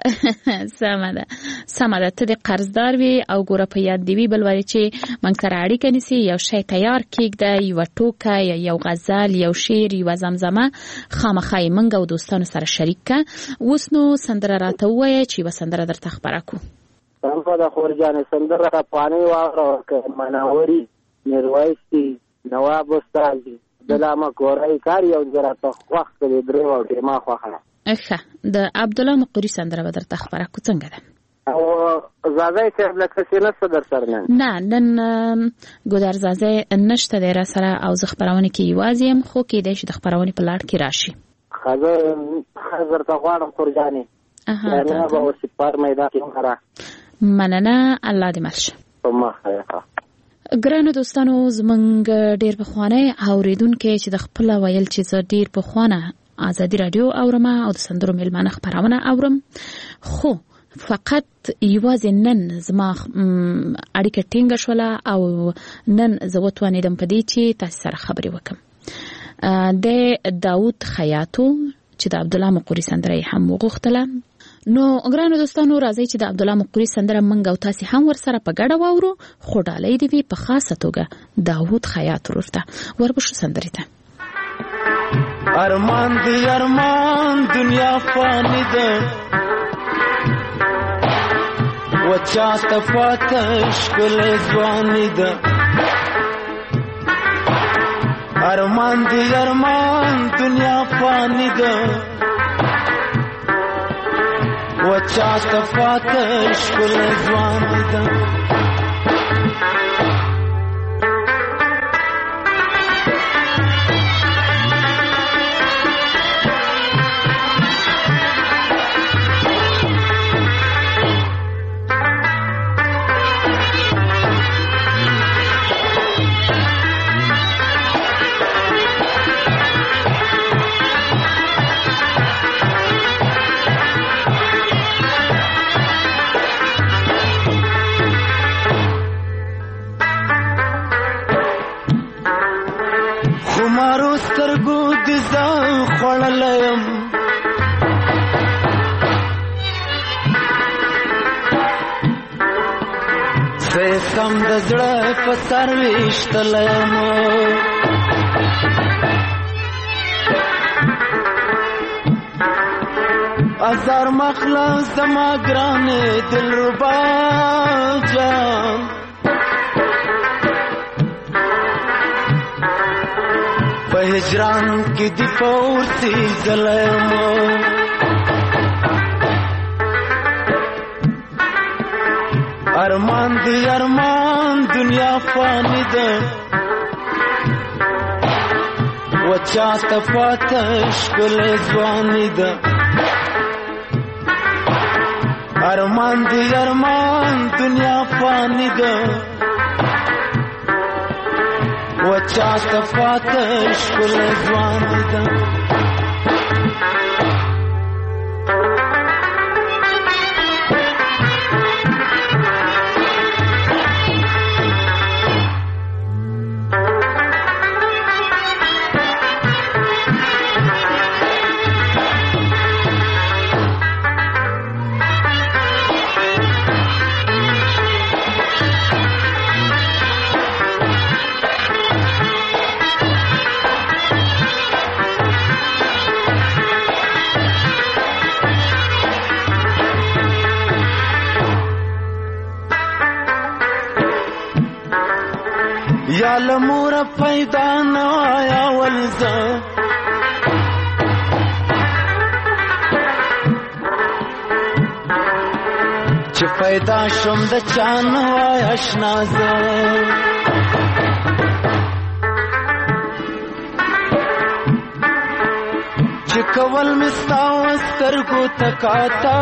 سمه ده سمه ده ته د قرضدار وي او ګوره په یاد دی وی بل وایي چې موږ سره اړیکه نیسي یو شی تیار کېږده یو ټوکه یا یو غزل یو شعر یو زمزمه خامخا یې موږ او دوستانو سره شریک که اوس نو سندره راته ووایه چې یوه سندره درته خپره کړو سمه ده خورجانې سندره پانې واوره که مناوري میرویس نواب استاد دلامه کورای کار یو زراته وخت دې درې او دې ما خوخه اخه د عبد الله مقری سندره به درته خبره کو څنګه ده او زازه چې لکه څنګه صدر سره نه نن ګودر زازه نشته در سره او زه خبرونه کې یوازیم خو کې د خبرونه په لاړ کې راشي خزر خزر ته غواړم خورجانې نه به سپار میدان کې مرا مننه الله دې مرشه په مخه ګرانو دوستانو زمونږ ډیر بخوانه اوریدونکو چې د خپل ویل چې زه ډیر بخوانه آزادي رادیو اورم او د سندرو ملمانه خبرونه اورم خو فقط یوازې نن زما اړیکه ټینګه شوله او نن زه وتوانیدم په دې چې تاسو سره خبرې وکم د داوود خیاطو چې د عبد الله مقوري سندره هم وغوښتله نو ګرانو دوستانو راځي چې د عبد الله مقوري سندره منګ او تاسو هم ورسره په ګډه واورو خو ډالۍ دی په خاصه توګه داوود خیاط ورته وربشو سندرې ته ارمان دی ارمان دنیا فانی ده وچا تفاتش کل ځواني ده ارمان دی ارمان دنیا فانی ده وچا تفاتش کل ځواني ده خمارو سترګو د ځان خوړلم سم د زړه په سر ویشتلم ازار مخلص زما ګرانې دلربا جان په هجران کې دی پورتي ظلم ارمان دی ارمان دنیا فانی ده وچا تفاتش کل ځواني ده ارمان دی ارمان دنیا فانی ده وچا تفاتش کل ځواني ده یا لمور پیدا نہ آیا ولزا چه پیدا شم د چان آیا شنازا چه کول مستاو سترگو تکاتا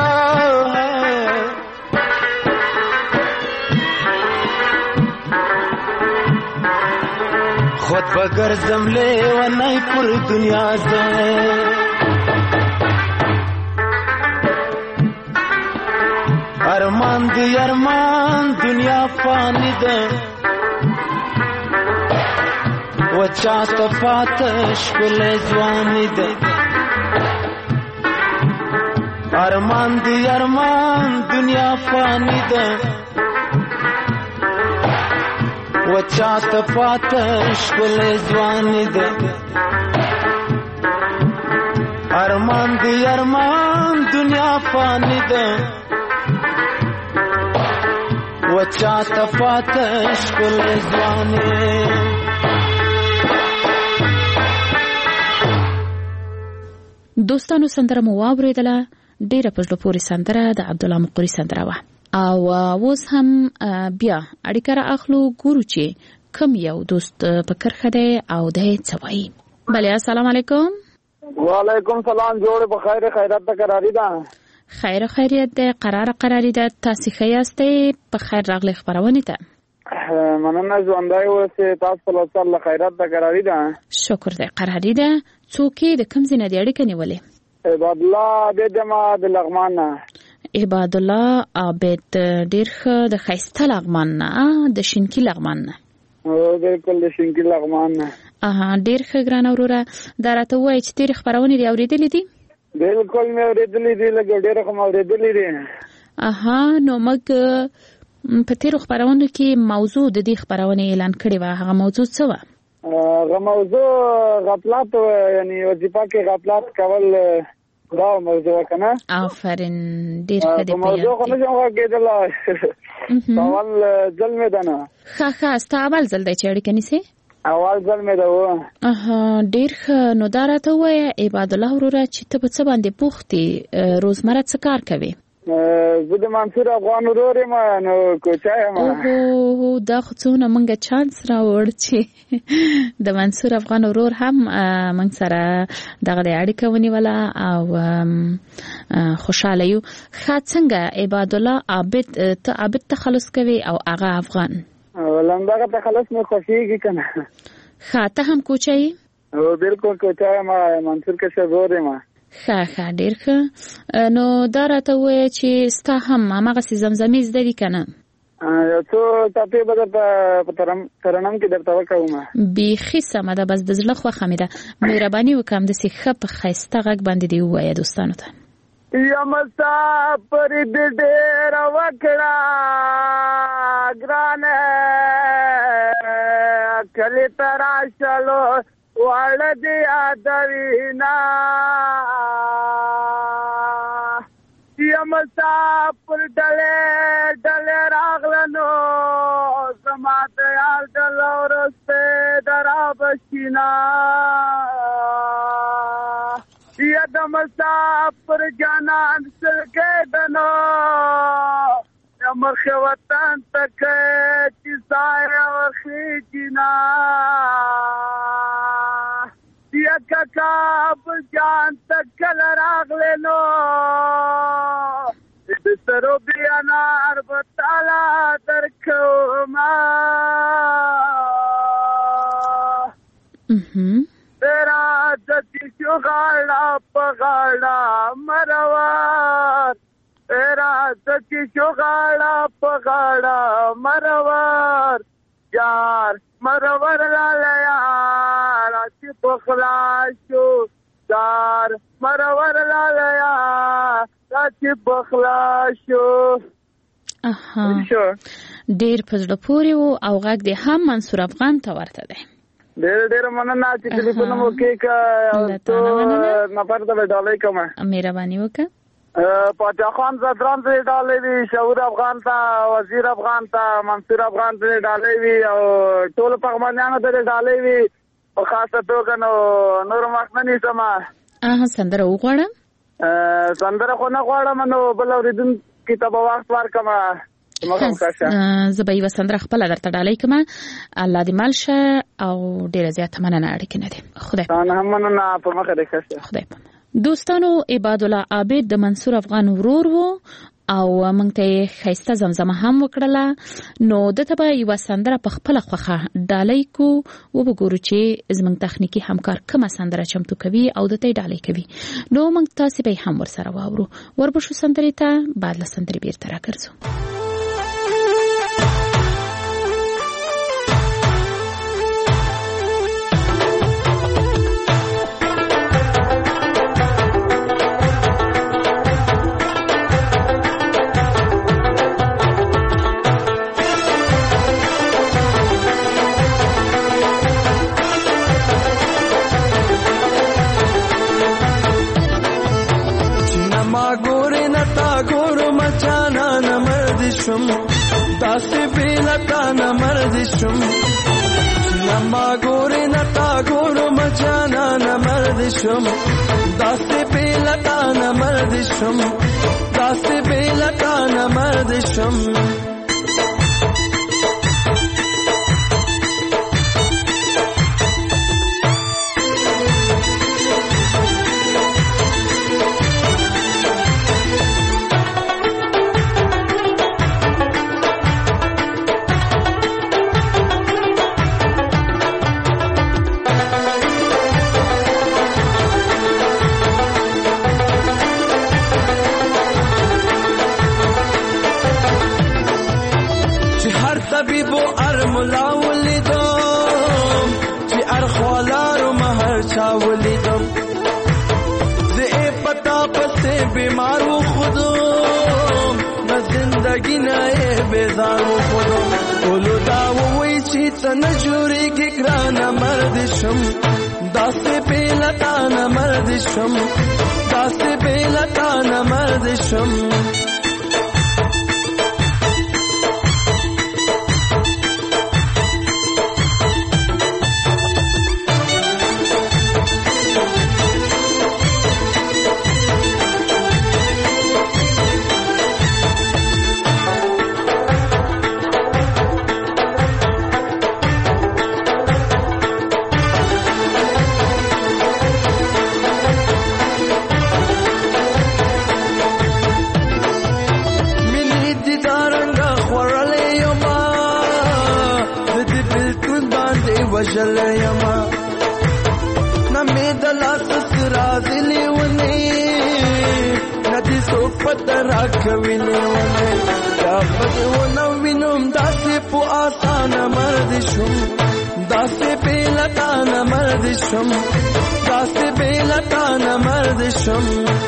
خود بگر زملے و نئی پر دنیا سے ارمان دی ارمان دنیا فانی ده وچا تفاتش کل ځواني ده ارمان دی ارمان دنیا فانی ده وچا تفاتش کل ځواني ده ارمان دی ارمان دنیا فانی ده وچا تفاتش کل ځواني. دوستانو سندره مو واوریدله ډیره په زړه پورې سندره د عبد الله مقوري سندره وه او اوس هم بیا اړیکه را اخلو ګورو چې کوم یو دوست په کرخه دی او دی څه وایي. بله السلام علیکم. وعلیکم سلام. جوړ په خیر خیرات ته قراری ده. خیر خیریت ده قرار قراری ده تاسو خیاسته په خیر راغلی خبرونه ته مننه ژوندای اوسه تاسو له الله خیرات ده قراری ده شکر ده قراری ده څوک د کوم ځای نه دی اړیکه نیولې عباد الله عابد ما د لغمان نه عباد الله عابد ډیر ښه د خیسته لغمان نه د شینکی لغمان نه او بالکل د شینکی لغمان نه اها ډیر ښه ګران اوروره دا راته وایي چې تیر خبرونه لري اوریدلې دي بالکل مې اوریدلې دي لکه ډیر کوم اوریدلې دي اها نو موږ په تیر خبرونه کې موضوع د دې خبرونه اعلان کړی و هغه موضوع څه و هغه موضوع غفلت یعنی وظیفه کې غفلت کول دا موضوع کنه آفرین ډیر ښه دی موضوع خو نه جوړ کېدل اول ځل مې دنه ښه ښه ستا اول ځل دی چې اړیکه نیسې اول ځل مې دا و اها ډیر ښه نو دا راته وایه عباد الله وروره چې ته په څه باندې بوختې روزمره څه کار کوې زه د منصور افغان ورور یم نو کوچا یم اوهو دا خو څونه موږ چانس راوړ چې د منصور افغان ورور هم موږ سره دغه اړیکه ونیوله او خوشحاله یو ښه څنګه عباد الله عابد ته عابد تخلص کوي او هغه افغان ولندغه تخلص مې خوښیږي کنه ښه ته هم کوچا یې او بالکل کوچا یم منصور کې ورور یم ښه ښه ډېر ښه نو دا راته ووایه چې ستا هم هماغسې زمزمې زده دي که نه یو څو ټاپې به درته په ترنم کې درته وکوم بیخي سمه ده بس د زړه خوښه مې ده مهرباني وکړه همداسې ښه په ښایسته غږ باندې دې ووایه دوستانو ته یم مسافر دې ډېره وکړه ګرانه کلي ته راشلو واړه دې یادوینا یم مسافر ډلې ډلې راغله نو زما د یار ډله ورسته درا بشینا یا د مسافر جانان سرګې دنو یا مرخ وطن تک چې سایه وخیجنا یا کاکاب جان تکل راغلے نو سرو بیانار بطالا درکو ما تیرا دتی شغالا پغالا مروار تیرا دتی شغالا پغالا مروار یار مرور لالیا راچی بخلاشو دار مرور لالیا راچی بخلاشو اها ډیر پزړه پورې وو او غږ دې هم منصور افغان ته ورته دی ډیر ډیر مننه چې ټلیفون مو کې کا تو نفر ته ډالۍ کوم مهرباني وکړه پاچا خان زدران ته ډالۍ وی شعور افغان ته وزیر افغان ته منصور افغان ته ډالۍ وی او ټول پغمانانو ته ډالۍ وی په خاصه توګه نو نور مخننی سما اه سندره وغواړم سندره خو نه غواړم نو بل اوریدون کتاب وخت ورکما زه به یوه سندره خپله درته ډالۍ کوم الله دې مل شه او ډېره زیاته مننه اړیکې نه دي خدای نه هم مننه په مخه دې ښه خدای په دوستانو عباد الله عابد د منصور افغان ورور وو او موږ ته یې ښایسته زمزمه هم وکړله نو دته به یوه سندره په خپله خوښه ډالۍ کو وبګورو چې زموږ تخنیکي همکار کومه سندره چمتو کوي او دته یې ډالۍ کوي نو موږ تاسې به یې هم ورسره واورو وربشو سندرې ته بعد له سندرې بیرته راګرځو داسې بیلتا نه مرد شم نما ګورې نتا ګورو مجانا نه مرد شم داسې بیلتا نه مرد شم داسې بیلتا نه مرد شم بیمار و خودم نه زندگی نه بیزار و خودم ولو دا وی چی تنه جوری کی ګرانه مرد شم داسې بیلتا نه مرد شم داسې بیلتا نه مرد شم وجل یما نمید لاس سرازلی ونی ندی سو پتر راکوی ونی یا پد و نوینم داسی پو آسان مرد شم داسی بیلتان مرد شم داسی بیلتان مرد شم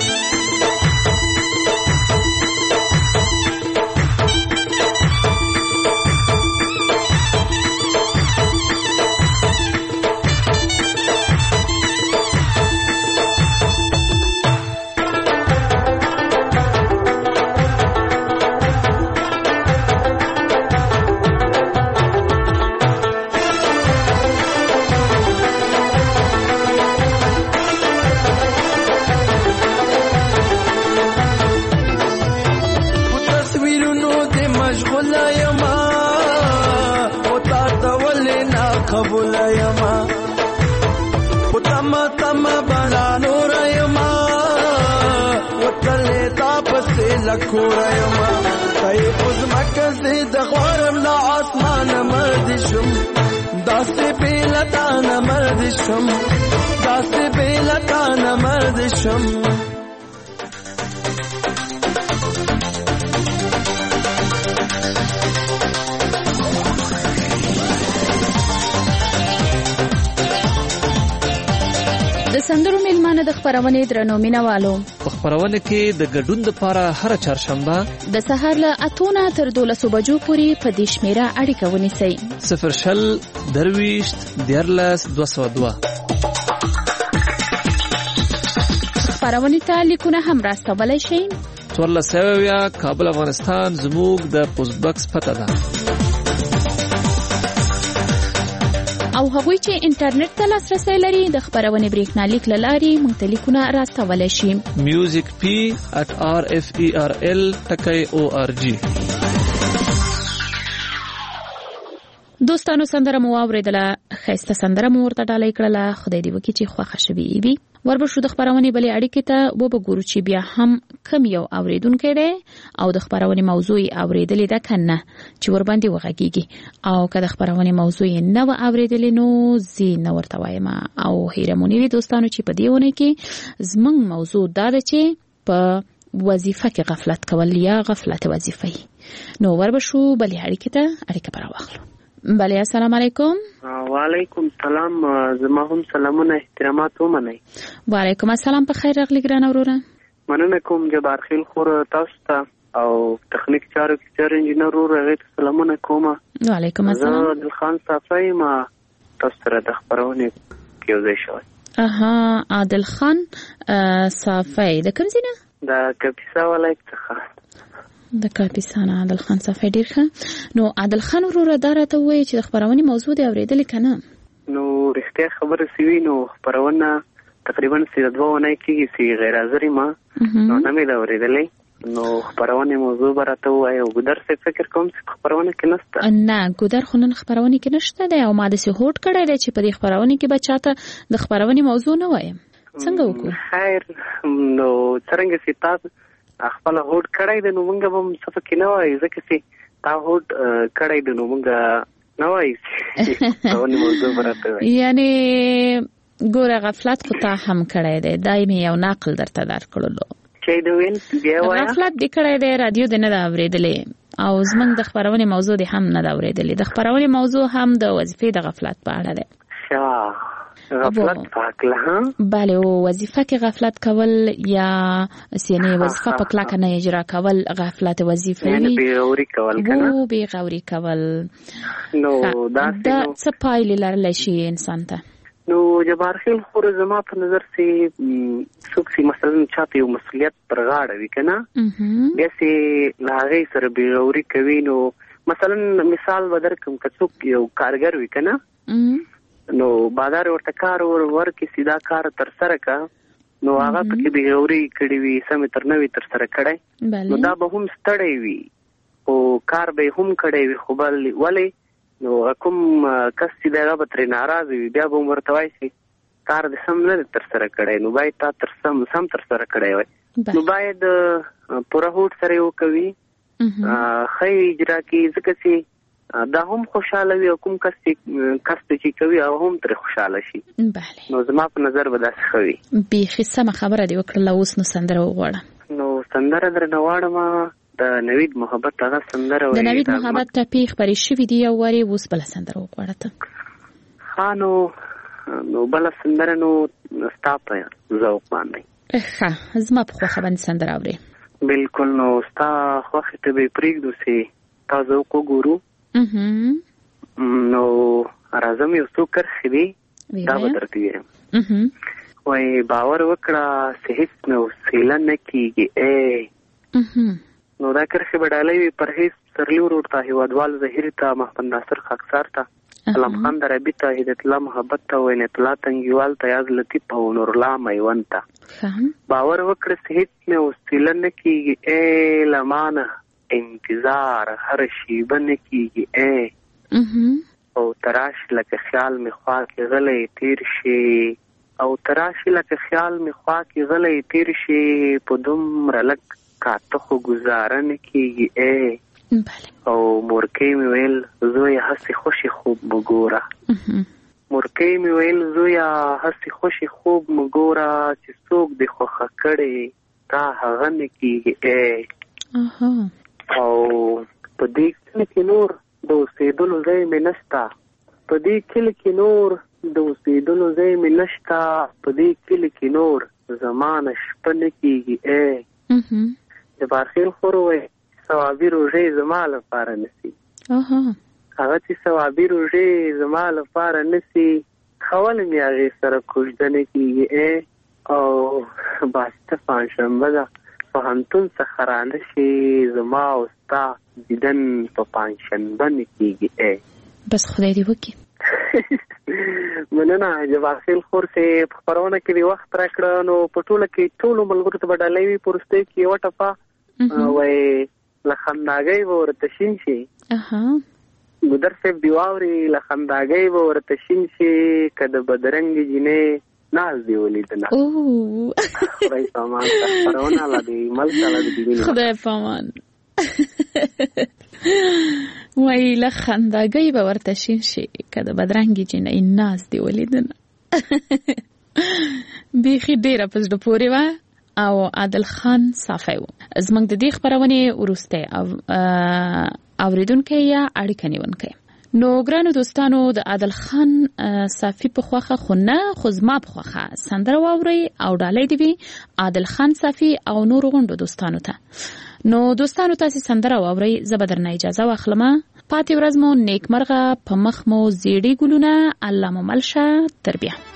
قبول یما پتما تما بنا نور یما وتل تاپس لکور یما کای پوز مکه زید غورم لا اسمان مرد شم داسه بیلتان مرد شم داسه بیلتان مرد شم د سندرو میلمانه د خبرونې درنو مینوالو په خبرونه کې د ګډون لپاره هر چهارشنبه د سهار له اتونه تر دولسو بجو پورې په دې شمیره اړیکه ونیسئ صفر شل درویشت دیارلس دوه سوه دوه خبرونې ته لیکونه هم راستولی شئ څوارلس سوه اویا کابل افغانستان زموږ د پوسټ بکس پته ده او هغوی چې انټرنیټ ته لاسرسی لري د خبرونې بریښنالیک له لارې موږ ته لیکونه راستولی شي میوزیک پی ات آر اف ای آر ال ټکی او آر جی دوستانو سندره مو واورېدله ښایسته سندره مو ورته ډالۍ کړله خدای دې وکړي چې خوښه شوې وي وربشو د خبرونې بلې اړیکې ته وبګورو چې بیا هم کم یو اوریدونکی دی او د خبرونې موضوع یې اورېدلې ده که نه چې ورباندې وغږیږي او که د خبرونې موضوع یې نه وه اورېدلې نو زه نه ورته وایم او هیره مو نه وي دوستانو چې په دې اونۍ کې زموږ موضوع دا ده چې په وظیفه کې غفلت کول یا غفلت وظیفه نو وربشو بلې اړیکې ته اړیکه به راواخلو بله السلام علیکم وعلیکم سلام زما هم سلامونه احترامات ومنئ وعلیکم السلام په خیر راغلی ګرانه وروره مننه کوم جبار خیل خور تاسو ته او تخنیک چارو کې چار انجینر ورور هغې ته سلامونه کوم وعلیکم السلام زه عادلخان صافی ما تاسو سره د خپرونې کې یو ځای شوی اها عادلخان صافی د کوم ځای نه د کاپیسا ولایت څخه د کاپیسا نه عادلخان صافی ډېر ښه نو عادلخان وروره دا راته ووایي چې د خپرونې موضوع دې اورېدلې که نه نو رښتیا خبره سوي نو خپرونه تقریبا چې د دوه اونۍ کېږي چې غیر حاضر یم نو نه مې ده اورېدلی نو خپرونې موضوع به راته ووایي او ګودر صاحب فکر کوم چې خپرونه کې نشته نه ګودر خو نن خپرونې کې نشته دی او ما داسې هوډ کړی دی چې په دې خپرونې کې به چاته د خپرونې موضوع نه وایم څنګه وکړو خیر نو څرنګه چې تاسو خپل هوډ کړی دی نو موږ به هم څه پکې نه وایو ځکه چې تا هوډ کړی دی نو موږ نه وایو خپرونې موضوع به راته وایي یعنې ګوره غفلت خو تا هم کړی دی دا مې یو نقل درته درکړلو چې د وین بیا وایه غفلت دې کړی دی رادیو دې نه ده اورېدلې او زموږ د خپرونې موضوع دې هم نه ده اورېدلې د خپرونې موضوع هم د وظیفې د غفلت په اړه دی غفلت پاکله بله او وظیفه کې غفلت کول یا یعنی وظیفه په کلاکه نه اجرا کول غفلت وظیفه یعنی بیغوري کول کنه او بیغوري کول نو دا څه پایلې لرلی شي انسان ته نو جبار خیل خور زما په نظر سي څوک سي مثلا چاته یو مسؤلیت پر غاړه وي کنه بیا سي لاغې سره بیغوري کوي نو مثلا مثال بدر کوم کڅوک یو کارګر وي کنه نو بازار ورته کار ور ورکې سیدا کار تر سره کا نو هغه پکې بیغوري کړی وي سم تر نوې تر سره کړی نو دا به هم ستړی وي او کار به هم کړی وي خو بل ولی نو کوم کس چې دغه به ترې ناراض وي بیا به ورته وایي چې کار دې سم نه تر سره کړی نو باید تا تر سم سم تر سره کړی وای نو باید پوره هوډ سره یو کوي خی اجرا کې ځکه چې دا هم خوشاله وي او کوم کس کس چې کوي او هم تر خوشاله شي بله نو زما په نظر به داسې ښه وي بیخي سمه خبره دې وکړله اوس نو سندره وغواړه نو سندره درنه غواړم د نوید محبت هغه سندره د نوید محبت ټپې خپرې شوي دي یو وارې اوس بله سندره وغواړه ته ښه نو نو بله سندره نو ستا په ذوق باندې ښه زما په خوښه باندې سندره اورې بلکل نو ستا خوښې ته به یې پرېږدو چې تا ذوق وګورو نو راځم یو څو کرښې دي دا به درته ویم وایي باور وکړه چې هېڅ مې وسیله نه کېږي ای نو دا کرښې به ډالۍ وي پرهیز سرلي ورور ته هېوادوال ظهیر ته محمد ناصر خاکسار ته علم خان دربي ته هدایت الله محبت ته وینت الله تنګیوال ته یاز لطیف او نور الله میوند ته باور وکړه چې هېڅ مې وسیله نه کېږي ای لمانه انتظار هر شیبه نه کېږي ای او تراشي لکه خیال مې خوا کې غلی تیر شي او تراشي لکه خیال مې خوا کې غلی تیر شي په دومره لږ کاته خو ګزاره نه کېږي ای او مورکۍ مې ویل زویه هسې خوشې خوب مه ګوره مورکۍ مې ویل زویه هسې خوشې خوب مه ګوره چې څوک دې خوښه کړې تا هغه نه کېږي ای او په دې کلي کې نور د اوسېدلو ځای مې نشته په دې کلي کې نور د اوسېدلو ځای مې نشته په دې کلي کې نور زمانه شپه نه کېږي ای د بارخیل خور وایي ثوابي روژې زما لپاره نسي هغه چې ثوابي روژې زما لپاره نسي ښه مې هغې سره کوژده نه کېږي ای او باسته پنجشنبه ده پوهنتون څخه رانه شي زما او ستا دیدن په پنجشنبه نه کېږي ای بس خدای دې وکړي مننه جبار خیل خور صاحب په خپرونه کې دې وخت راکړه نو په ټوله کې ټولو ملګرو ته به ډالۍ وي په وروستۍ کې یوه ټپه وایي له خنداګۍ به ورته شین شي ګودر صاحب دې واوري له خنداګۍ به ورته شین شي که د بدرنګې جینۍ ناز دی ولیدنه خدای پامان خبرونه لا دی ملک لا دی خدای پامان وای له خنداګۍ به ورته شین شي که د بدرنګې جینۍ ناز دی ولیدنه بیخي ډېره په زړه پورې وه او عادل خان صافی و زموږ د دې خپرونې وروستی اورېدونکی یا اړیکه نیونکی نو ګرانو دوستانو د عادل خان صافی په خوخه خو نه خو زما په خوخه سندره واورئ او ډالۍ دې وي عادل خان صافی او نور غونډو دوستانو ته نو دوستانو تاسې سندره واورئ زه به درنه اجازه واخلم پاتې ورځ مو نیکمرغه په مخ مو زیړې ګلونه الله مو مل شه تر بیا